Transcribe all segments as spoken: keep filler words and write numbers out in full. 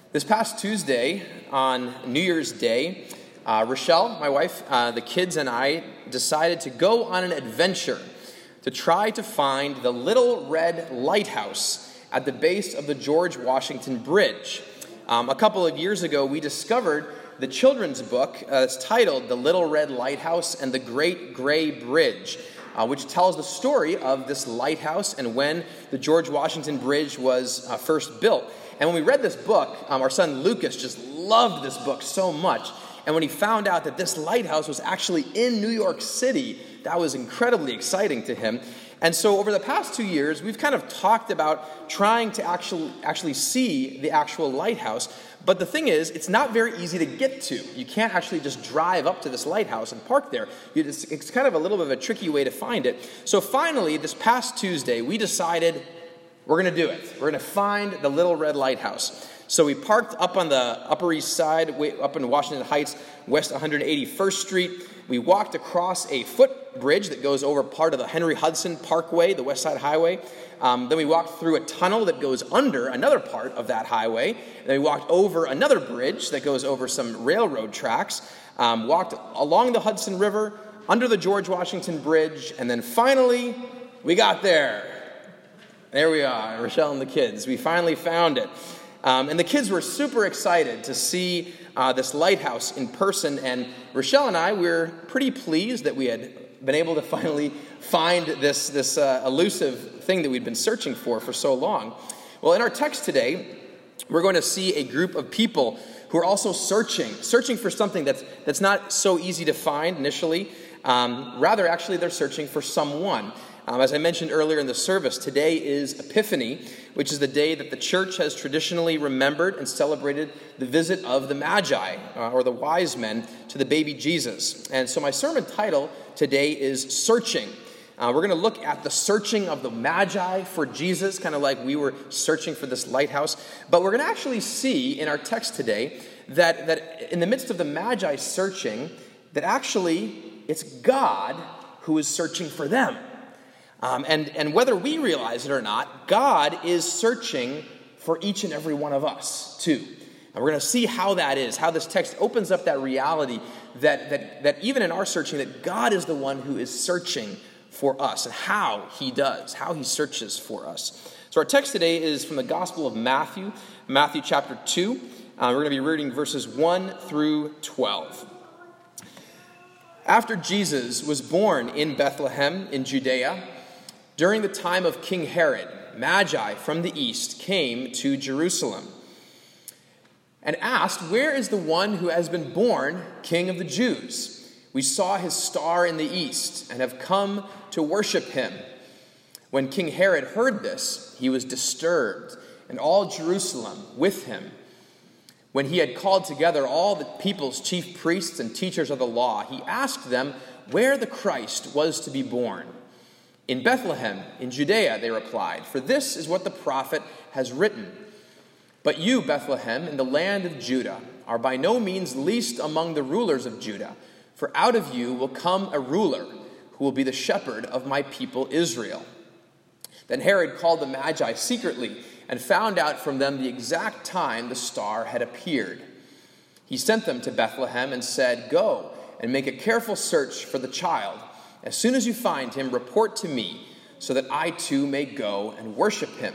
This past Tuesday, on New Year's Day, uh, Rochelle, my wife, uh, the kids, and I decided to go on an adventure to try to find the Little Red Lighthouse at the base of the George Washington Bridge. Um, a couple of years ago, we discovered the children's book uh, that's titled The Little Red Lighthouse and the Great Gray Bridge, uh, which tells the story of this lighthouse and when the George Washington Bridge was uh, first built. And when we read this book, um, our son Lucas just loved this book so much. And when he found out that this lighthouse was actually in New York City, that was incredibly exciting to him. And so over the past two years, we've kind of talked about trying to actually, actually see the actual lighthouse. But the thing is, it's not very easy to get to. You can't actually just drive up to this lighthouse and park there. It's, it's kind of a little bit of a tricky way to find it. So finally, this past Tuesday, we decided we're going to do it. We're going to find the Little Red Lighthouse. So we parked up on the Upper East Side, way up in Washington Heights, West one hundred eighty-first Street. We walked across a footbridge that goes over part of the Henry Hudson Parkway, the West Side Highway. Um, then we walked through a tunnel that goes under another part of that highway. And then we walked over another bridge that goes over some railroad tracks. Um, walked along the Hudson River, under the George Washington Bridge, and then finally, we got there. There we are, Rochelle and the kids. We finally found it. Um, and the kids were super excited to see uh, this lighthouse in person. And Rochelle and I, we were pretty pleased that we had been able to finally find this, this uh, elusive thing that we'd been searching for for so long. Well, in our text today, we're going to see a group of people who are also searching, searching for something that's, that's not so easy to find initially. Um, rather, actually, they're searching for someone. Um, as I mentioned earlier in the service, today is Epiphany, which is the day that the church has traditionally remembered and celebrated the visit of the Magi, uh, or the wise men, to the baby Jesus. And so my sermon title today is Searching. Uh, we're going to look at the searching of the Magi for Jesus, kind of like we were searching for this lighthouse. But we're going to actually see in our text today that, that in the midst of the Magi searching, that actually it's God who is searching for them. Um, and, and whether we realize it or not, God is searching for each and every one of us, too. And we're going to see how that is, how this text opens up that reality that, that, that even in our searching, that God is the one who is searching for us, and how he does, how he searches for us. So our text today is from the Gospel of Matthew, Matthew chapter two. Uh, we're going to be reading verses one through twelve. After Jesus was born in Bethlehem in Judea, during the time of King Herod, Magi from the east came to Jerusalem and asked, "Where is the one who has been born King of the Jews? We saw his star in the east and have come to worship him." When King Herod heard this, he was disturbed, and all Jerusalem with him. When he had called together all the people's chief priests and teachers of the law, he asked them where the Christ was to be born. "In Bethlehem, in Judea," they replied, "for this is what the prophet has written. But you, Bethlehem, in the land of Judah, are by no means least among the rulers of Judah, for out of you will come a ruler who will be the shepherd of my people Israel." Then Herod called the Magi secretly and found out from them the exact time the star had appeared. He sent them to Bethlehem and said, "Go and make a careful search for the child. As soon as you find him, report to me, so that I too may go and worship him."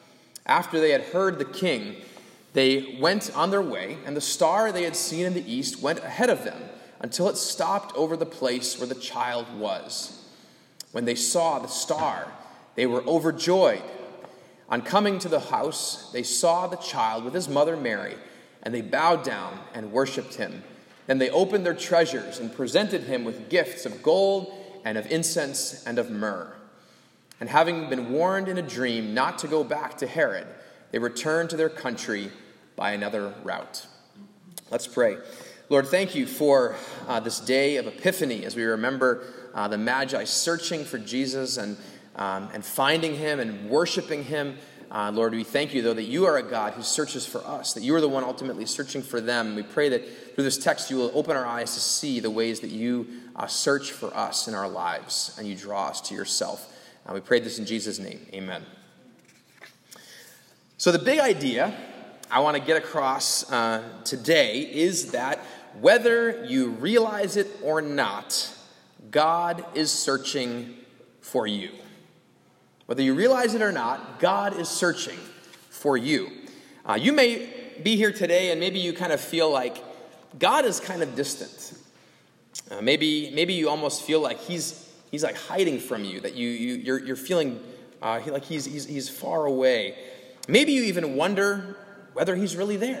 After they had heard the king, they went on their way, and the star they had seen in the east went ahead of them until it stopped over the place where the child was. When they saw the star, they were overjoyed. On coming to the house, they saw the child with his mother Mary, and they bowed down and worshipped him. Then they opened their treasures and presented him with gifts of gold and of incense and of myrrh. And having been warned in a dream not to go back to Herod, they returned to their country by another route. Let's pray. Lord, thank you for uh, this day of Epiphany as we remember uh, the Magi searching for Jesus and, um, and finding him and worshiping him. Uh, Lord, we thank you, though, that you are a God who searches for us, that you are the one ultimately searching for them. We pray that through this text you will open our eyes to see the ways that you uh, search for us in our lives and you draw us to yourself. Uh, we pray this in Jesus' name. Amen. So the big idea I want to get across uh, today is that whether you realize it or not, God is searching for you. Whether you realize it or not, God is searching for you. Uh, you may be here today and maybe you kind of feel like God is kind of distant. Uh, maybe maybe you almost feel like he's he's like hiding from you, that you, you you're you're feeling uh, like he's he's he's far away. Maybe you even wonder whether he's really there.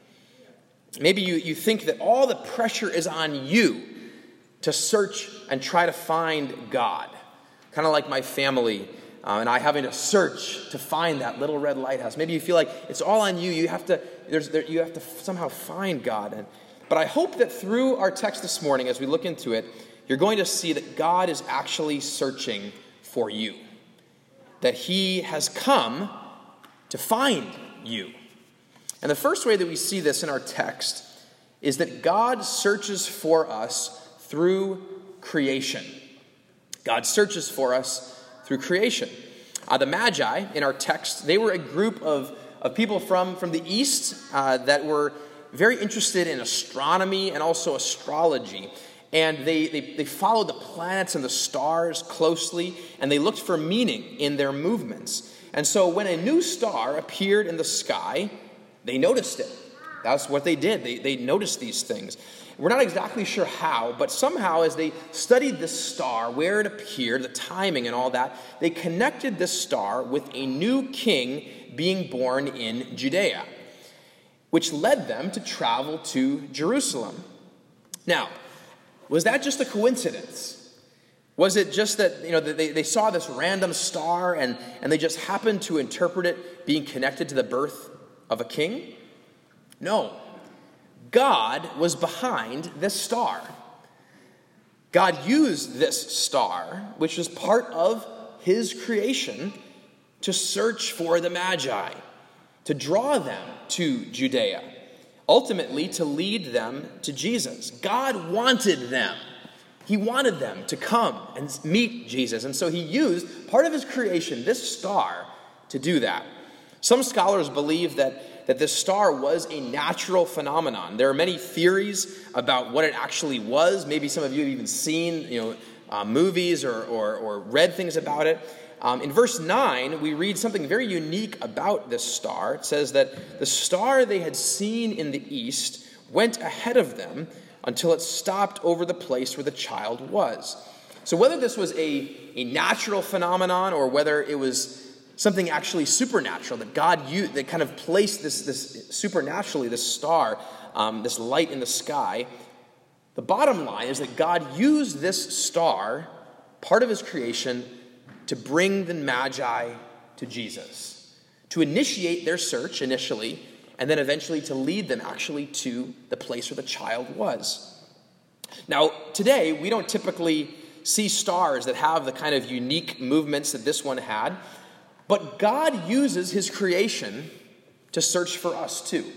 Maybe you, you think that all the pressure is on you to search and try to find God. Kind of like my family uh, and I having to search to find that little red lighthouse. Maybe you feel like it's all on you. You have to there's there, you have to somehow find God. And, but I hope that through our text this morning, as we look into it, you're going to see that God is actually searching for you. That he has come to find you. And the first way that we see this in our text is that God searches for us through creation. God searches for us through creation. Uh, the Magi in our text, they were a group of, of people from, from the East uh, that were very interested in astronomy and also astrology. And they, they, they followed the planets and the stars closely, and they looked for meaning in their movements. And so when a new star appeared in the sky, they noticed it. That's what they did. They, they noticed these things. We're not exactly sure how, but somehow as they studied this star, where it appeared, the timing and all that, they connected this star with a new king being born in Judea, which led them to travel to Jerusalem. Now, was that just a coincidence? Was it just that, you know, they, they saw this random star and, and they just happened to interpret it being connected to the birth of a king? No. God was behind this star. God used this star, which was part of his creation, to search for the Magi, to draw them to Judea, ultimately to lead them to Jesus. God wanted them. He wanted them to come and meet Jesus. And so he used part of his creation, this star, to do that. Some scholars believe that, that this star was a natural phenomenon. There are many theories about what it actually was. Maybe some of you have even seen, you know, uh, movies or, or, or read things about it. Um, in verse nine, we read something very unique about this star. It says that the star they had seen in the east went ahead of them until it stopped over the place where the child was. So whether this was a, a natural phenomenon or whether it was something actually supernatural, that God used, that kind of placed this, this supernaturally, this star, um, this light in the sky, the bottom line is that God used this star, part of his creation, to bring the Magi to Jesus, to initiate their search initially, and then eventually to lead them actually to the place where the child was. Now, today, we don't typically see stars that have the kind of unique movements that this one had, but God uses his creation to search for us too.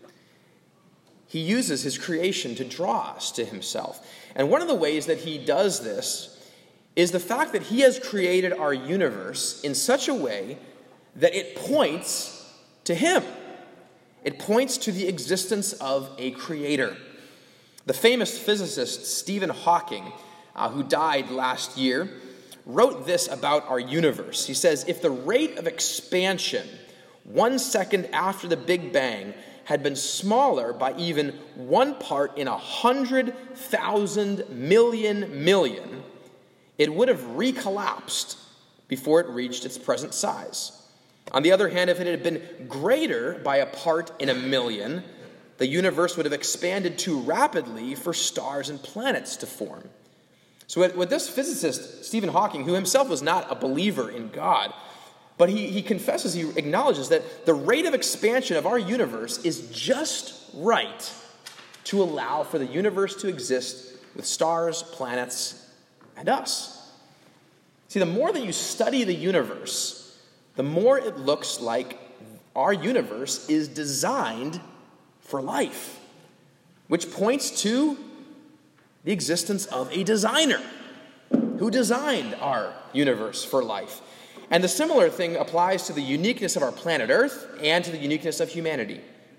He uses his creation to draw us to himself. And one of the ways that he does this is the fact that he has created our universe in such a way that it points to him. It points to the existence of a creator. The famous physicist Stephen Hawking, uh, who died last year, wrote this about our universe. He says, if the rate of expansion one second after the Big Bang had been smaller by even one part in a hundred thousand million million, it would have recollapsed before it reached its present size. On the other hand, if it had been greater by a part in a million, the universe would have expanded too rapidly for stars and planets to form. So what, what this physicist, Stephen Hawking, who himself was not a believer in God, but he, he confesses, he acknowledges that the rate of expansion of our universe is just right to allow for the universe to exist with stars, planets, and us. See, the more that you study the universe, the more it looks like our universe is designed for life, which points to the existence of a designer who designed our universe for life. And the similar thing applies to the uniqueness of our planet Earth and to the uniqueness of humanity.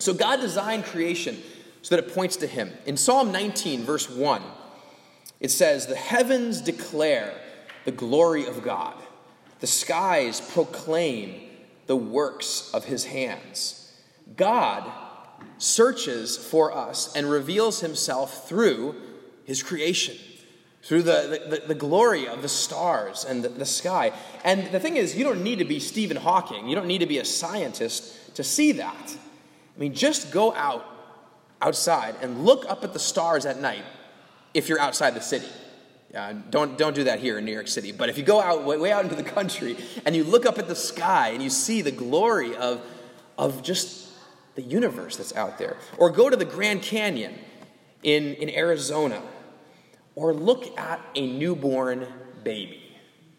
So God designed creation so that it points to him. In Psalm nineteen, verse one, it says, "The heavens declare the glory of God. The skies proclaim the works of his hands." God searches for us and reveals himself through his creation, through the, the, the glory of the stars and the, the sky. And the thing is, you don't need to be Stephen Hawking. You don't need to be a scientist to see that. I mean, just go out outside and look up at the stars at night if you're outside the city. Uh, don't, don't do that here in New York City. But if you go out way, way out into the country and you look up at the sky and you see the glory of, of just the universe that's out there, or go to the Grand Canyon in, in Arizona, or look at a newborn baby.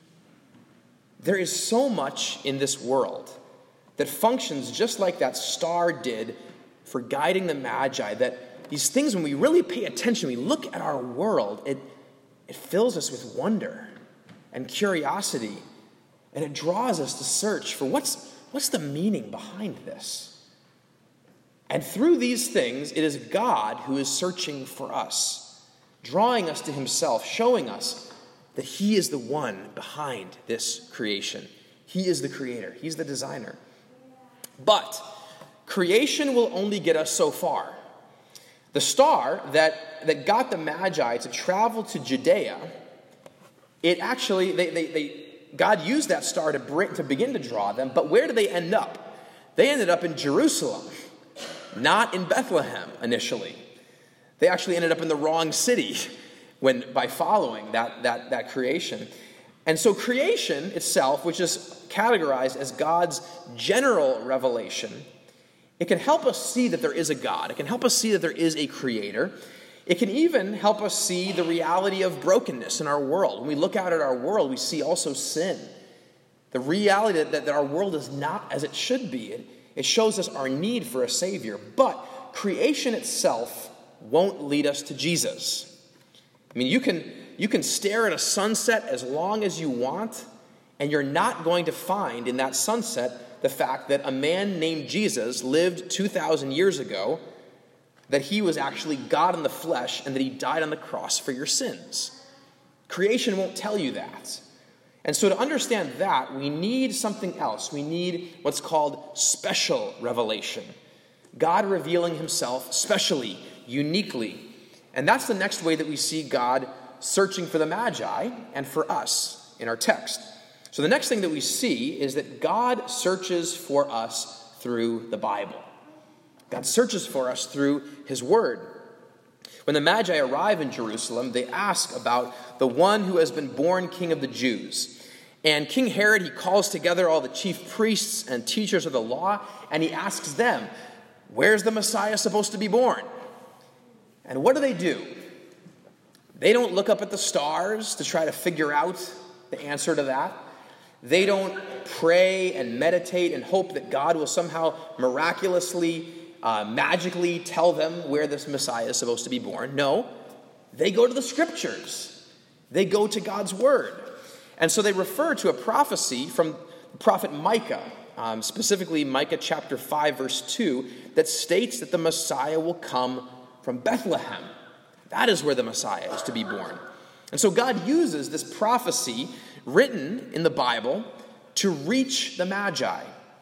There is so much in this world that functions just like that star did for guiding the Magi, that these things, when we really pay attention, we look at our world, it, it fills us with wonder and curiosity, and it draws us to search for what's, what's the meaning behind this. And through these things, it is God who is searching for us, drawing us to himself, showing us that he is the one behind this creation. He is the creator. He's the designer. But creation will only get us so far. The star that, that got the Magi to travel to Judea, it actually, they, they, they, God used that star to, bring, to begin to draw them, but where did they end up? They ended up in Jerusalem, not in Bethlehem initially. They actually ended up in the wrong city when by following that, that, that creation. And so creation itself, which is categorized as God's general revelation, it can help us see that there is a God. It can help us see that there is a creator. It can even help us see the reality of brokenness in our world. When we look out at our world, we see also sin. The reality that, that our world is not as it should be. It, it shows us our need for a Savior. But creation itself won't lead us to Jesus. I mean, you can, you can stare at a sunset as long as you want, and you're not going to find in that sunset the fact that a man named Jesus lived two thousand years ago, that he was actually God in the flesh, and that he died on the cross for your sins. Creation won't tell you that. And so to understand that, we need something else. We need what's called special revelation. God revealing himself specially, uniquely. And that's the next way that we see God searching for the Magi and for us in our text. So the next thing that we see is that God searches for us through the Bible. God searches for us through his word. When the Magi arrive in Jerusalem, they ask about the one who has been born King of the Jews. And King Herod, he calls together all the chief priests and teachers of the law, and he asks them, where's the Messiah supposed to be born? And what do they do? They don't look up at the stars to try to figure out the answer to that. They don't pray and meditate and hope that God will somehow miraculously, uh, magically tell them where this Messiah is supposed to be born. No, they go to the scriptures. They go to God's word. And so they refer to a prophecy from the prophet Micah, um, specifically Micah chapter five, verse two, that states that the Messiah will come from Bethlehem. That is where the Messiah is to be born. And so God uses this prophecy written in the Bible to reach the Magi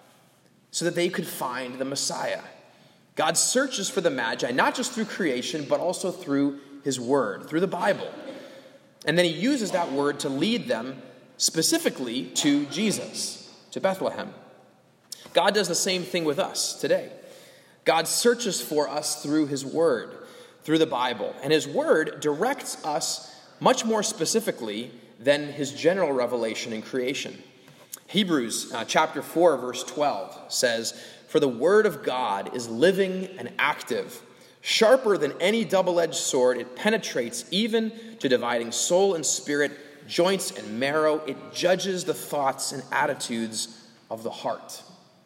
so that they could find the Messiah. God searches for the Magi, not just through creation, but also through his word, through the Bible. And then he uses that word to lead them specifically to Jesus, to Bethlehem. God does the same thing with us today. God searches for us through his word, through the Bible. And his word directs us much more specifically than his general revelation in creation. Hebrews uh, chapter four, verse twelve says, "For the word of God is living and active, sharper than any double-edged sword. It penetrates even to dividing soul and spirit, joints and marrow. It judges the thoughts and attitudes of the heart."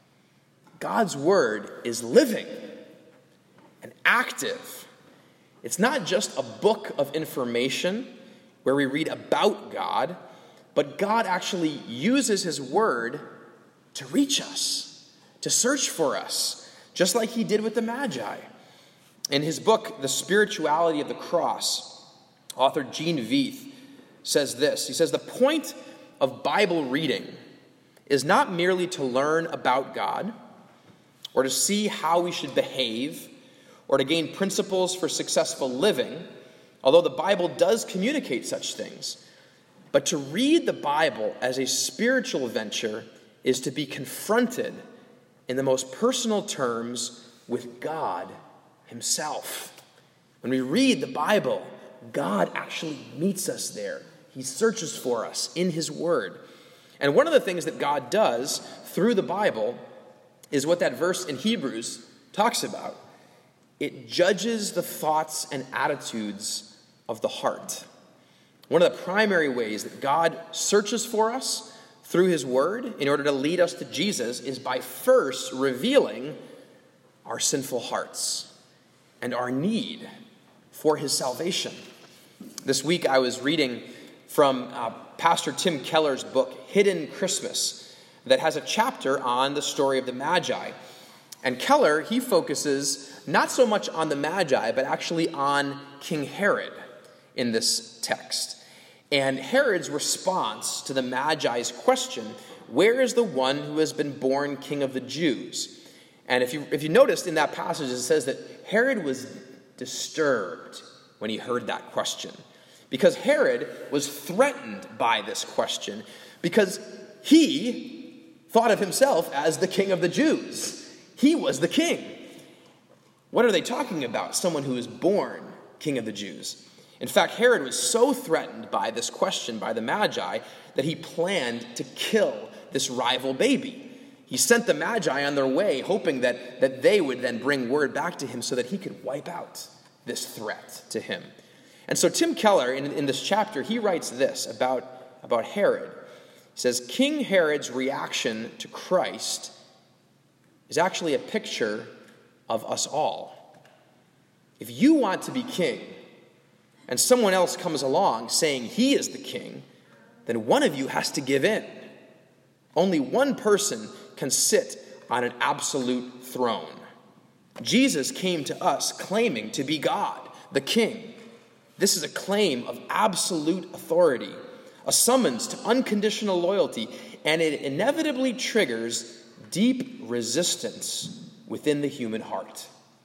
God's word is living and active. It's not just a book of information where we read about God, but God actually uses his word to reach us, to search for us, just like he did with the Magi. In his book, The Spirituality of the Cross, author Gene Veith says this. He says, the point of Bible reading is not merely to learn about God or to see how we should behave or to gain principles for successful living, although the Bible does communicate such things. But to read the Bible as a spiritual venture is to be confronted in the most personal terms with God himself. When we read the Bible, God actually meets us there. He searches for us in his word. And one of the things that God does through the Bible is what that verse in Hebrews talks about. It judges the thoughts and attitudes of the heart. One of the primary ways that God searches for us through his word in order to lead us to Jesus is by first revealing our sinful hearts and our need for his salvation. This week I was reading from uh, Pastor Tim Keller's book, Hidden Christmas, that has a chapter on the story of the Magi. And Keller, he focuses not so much on the Magi, but actually on King Herod in this text. And Herod's response to the Magi's question, where is the one who has been born king of the Jews? And if you if you noticed in that passage, it says that Herod was disturbed when he heard that question. Because Herod was threatened by this question because he thought of himself as the king of the Jews. He was the king. What are they talking about? Someone who is born king of the Jews. In fact, Herod was so threatened by this question by the Magi that he planned to kill this rival baby. He sent the Magi on their way, hoping that, that they would then bring word back to him so that he could wipe out this threat to him. And so Tim Keller, in, in this chapter, he writes this about, about Herod. He says, King Herod's reaction to Christ is actually a picture of us all. If you want to be king, and someone else comes along saying he is the king, then one of you has to give in. Only one person can sit on an absolute throne. Jesus came to us claiming to be God, the king. This is a claim of absolute authority, a summons to unconditional loyalty, and it inevitably triggers deep resistance within the human heart.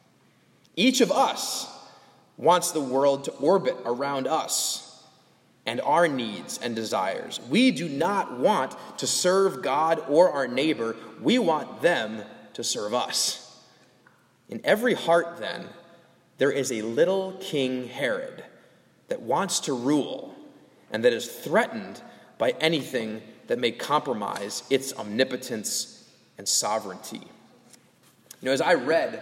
Each of us wants the world to orbit around us and our needs and desires. We do not want to serve God or our neighbor. We want them to serve us. In every heart, then, there is a little King Herod that wants to rule and that is threatened by anything that may compromise its omnipotence and sovereignty. You know, as I read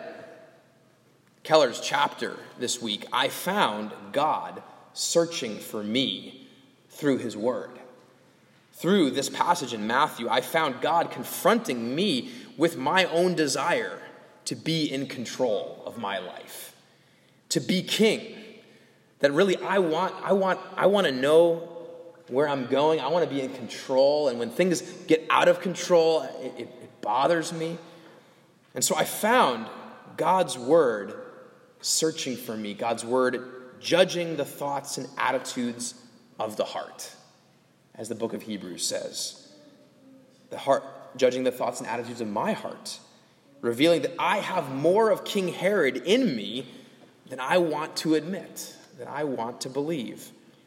Keller's chapter this week, I found God searching for me through his word. Through this passage in Matthew, I found God confronting me with my own desire to be in control of my life, to be king. That really I want, I want, I want to know where I'm going. I want to be in control. And when things get out of control, it, it, it bothers me. And so I found God's word searching for me, God's word judging the thoughts and attitudes of the heart, as the book of Hebrews says. The heart, judging the thoughts and attitudes of my heart, revealing that I have more of King Herod in me than I want to admit, than I want to believe.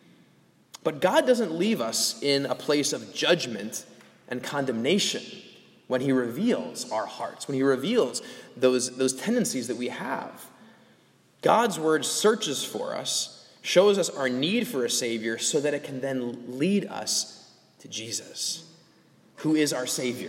But God doesn't leave us in a place of judgment and condemnation when he reveals our hearts, when he reveals those, those tendencies that we have. God's word searches for us, shows us our need for a Savior so that it can then lead us to Jesus, who is our Savior,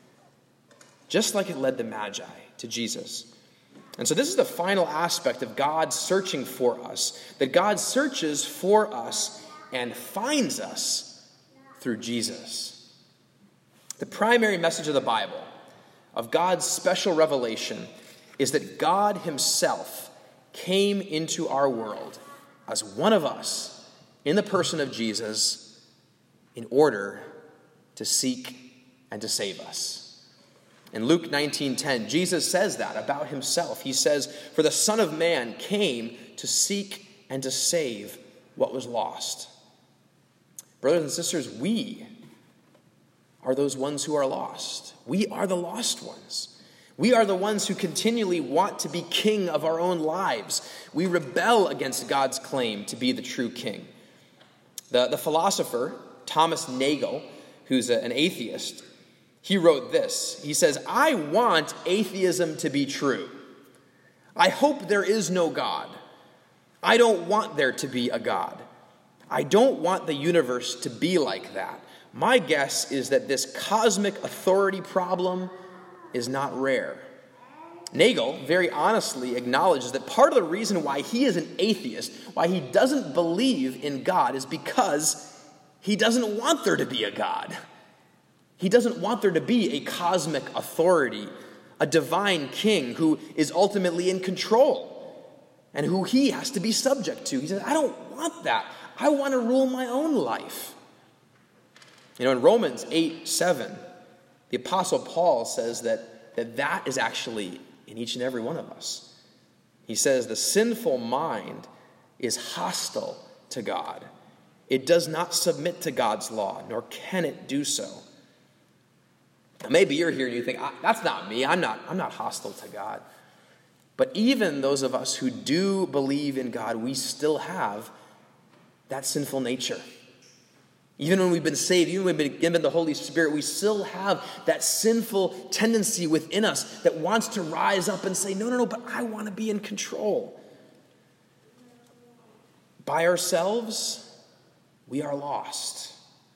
just like it led the Magi to Jesus. And so this is the final aspect of God searching for us, that God searches for us and finds us through Jesus. The primary message of the Bible, of God's special revelation, is that God himself came into our world as one of us in the person of Jesus in order to seek and to save us. In Luke nineteen ten, Jesus says that about himself. He says, "For the Son of Man came to seek and to save what was lost." Brothers and sisters, we are those ones who are lost. We are the lost ones. We are the ones who continually want to be king of our own lives. We rebel against God's claim to be the true king. The, the philosopher, Thomas Nagel, who's a, an atheist, he wrote this. He says, "I want atheism to be true. I hope there is no God. I don't want there to be a God. I don't want the universe to be like that. My guess is that this cosmic authority problem is not rare." Nagel very honestly acknowledges that part of the reason why he is an atheist, why he doesn't believe in God, is because he doesn't want there to be a God. He doesn't want there to be a cosmic authority, a divine king who is ultimately in control and who he has to be subject to. He says, "I don't want that. I want to rule my own life." You know, in Romans eight seven, the Apostle Paul says that, that that is actually in each and every one of us. He says, "The sinful mind is hostile to God. It does not submit to God's law, nor can it do so." Now, maybe you're here and you think, "That's not me. I'm not, I'm not hostile to God." But even those of us who do believe in God, we still have that sinful nature. Even when we've been saved, even when we've been given the Holy Spirit, we still have that sinful tendency within us that wants to rise up and say, no, no, no, but I want to be in control. By ourselves, we are lost.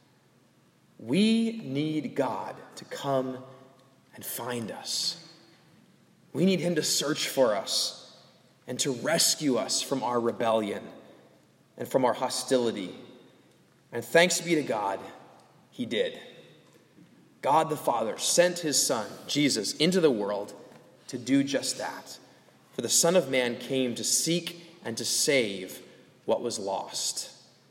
We need God to come and find us. We need him to search for us and to rescue us from our rebellion and from our hostility. And thanks be to God, he did. God the Father sent his Son, Jesus, into the world to do just that. For the Son of Man came to seek and to save what was lost.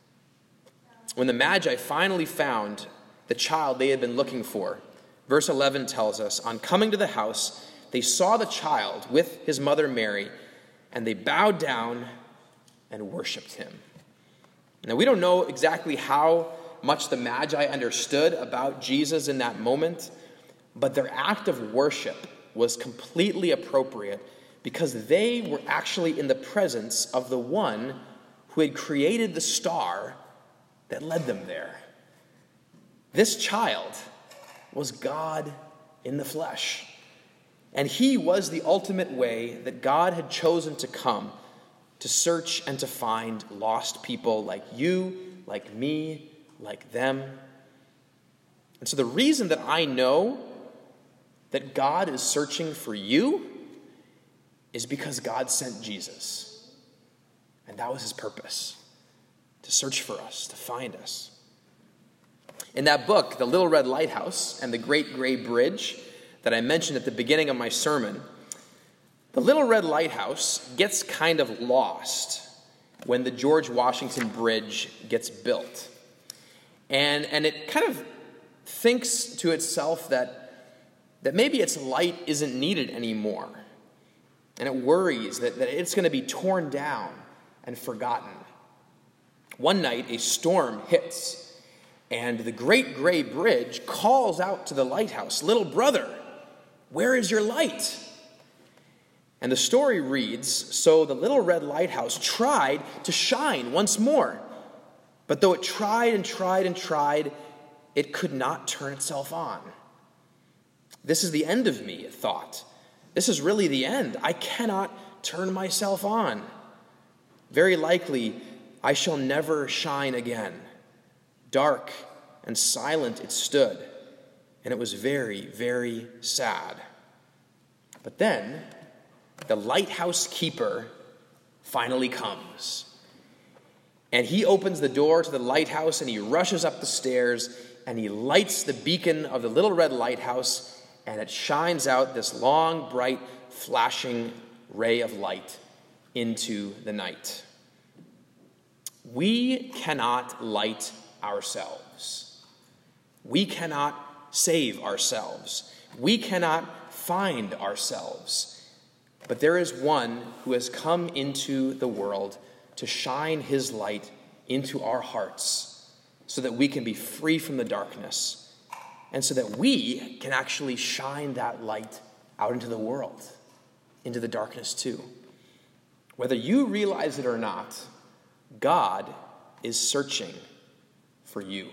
When the Magi finally found the child they had been looking for, verse eleven tells us, "On coming to the house, they saw the child with his mother Mary, and they bowed down and worshipped him." Now, we don't know exactly how much the Magi understood about Jesus in that moment, but their act of worship was completely appropriate because they were actually in the presence of the one who had created the star that led them there. This child was God in the flesh, and he was the ultimate way that God had chosen to come to search and to find lost people like you, like me, like them. And so the reason that I know that God is searching for you is because God sent Jesus. And that was his purpose, to search for us, to find us. In that book, The Little Red Lighthouse and the Great Gray Bridge, that I mentioned at the beginning of my sermon, the Little Red Lighthouse gets kind of lost when the George Washington Bridge gets built. And, and it kind of thinks to itself that, that maybe its light isn't needed anymore. And it worries that, that it's going to be torn down and forgotten. One night, a storm hits, and the Great Gray Bridge calls out to the lighthouse, "Little brother, where is your light?" And the story reads, "So the Little Red Lighthouse tried to shine once more. But though it tried and tried and tried, it could not turn itself on. This is the end of me," it thought. "This is really the end. I cannot turn myself on. Very likely, I shall never shine again." Dark and silent it stood, and it was very, very sad. But then the lighthouse keeper finally comes. And he opens the door to the lighthouse, and he rushes up the stairs, and he lights the beacon of the Little Red Lighthouse, and it shines out this long, bright, flashing ray of light into the night. We cannot light ourselves. We cannot save ourselves. We cannot find ourselves, but there is one who has come into the world to shine his light into our hearts so that we can be free from the darkness and so that we can actually shine that light out into the world, into the darkness too. Whether you realize it or not, God is searching for you.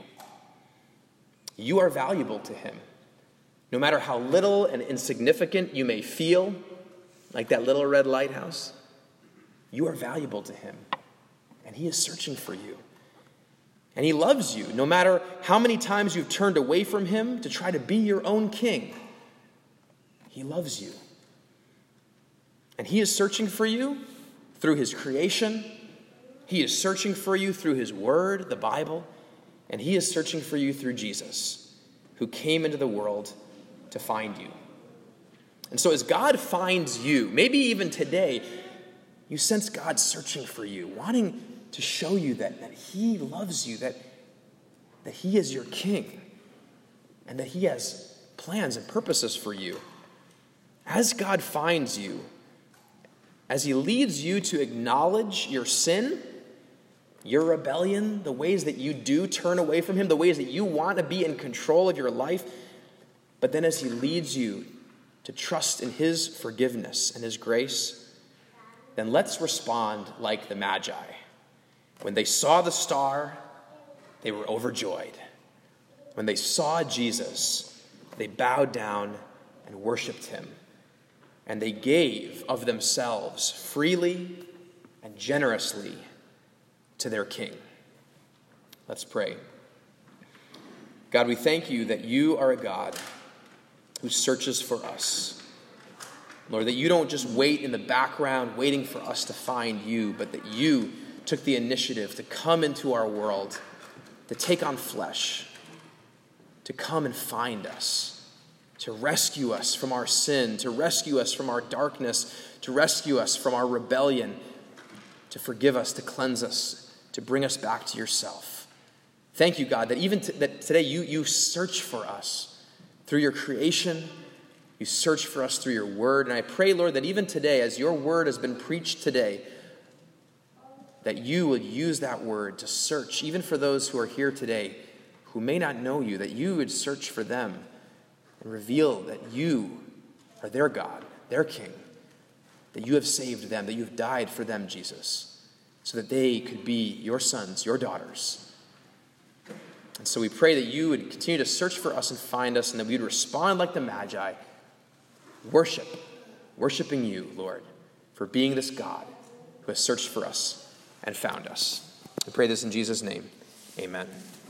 You are valuable to him. No matter how little and insignificant you may feel, like that little red lighthouse, you are valuable to him. And he is searching for you. And he loves you, no matter how many times you've turned away from him to try to be your own king. He loves you. And he is searching for you through his creation. He is searching for you through his word, the Bible. And he is searching for you through Jesus, who came into the world to find you. And so as God finds you, maybe even today, you sense God searching for you, wanting to show you that, that he loves you, that, that he is your king, and that he has plans and purposes for you. As God finds you, as he leads you to acknowledge your sin, your rebellion, the ways that you do turn away from him, the ways that you want to be in control of your life, but then as he leads you to trust in his forgiveness and his grace, then let's respond like the Magi. When they saw the star, they were overjoyed. When they saw Jesus, they bowed down and worshiped him. And they gave of themselves freely and generously to their King. Let's pray. God, we thank you that you are a God who searches for us. Lord, that you don't just wait in the background waiting for us to find you, but that you took the initiative to come into our world, to take on flesh, to come and find us, to rescue us from our sin, to rescue us from our darkness, to rescue us from our rebellion, to forgive us, to cleanse us, to bring us back to yourself. Thank you, God, that even t- that today you, you search for us through your creation. You search for us through your word. And I pray, Lord, that even today, as your word has been preached today, that you would use that word to search, even for those who are here today who may not know you, that you would search for them and reveal that you are their God, their King, that you have saved them, that you have died for them, Jesus, so that they could be your sons, your daughters. And so we pray that you would continue to search for us and find us, and that we would respond like the Magi, worship, worshiping you, Lord, for being this God who has searched for us and found us. We pray this in Jesus' name. Amen.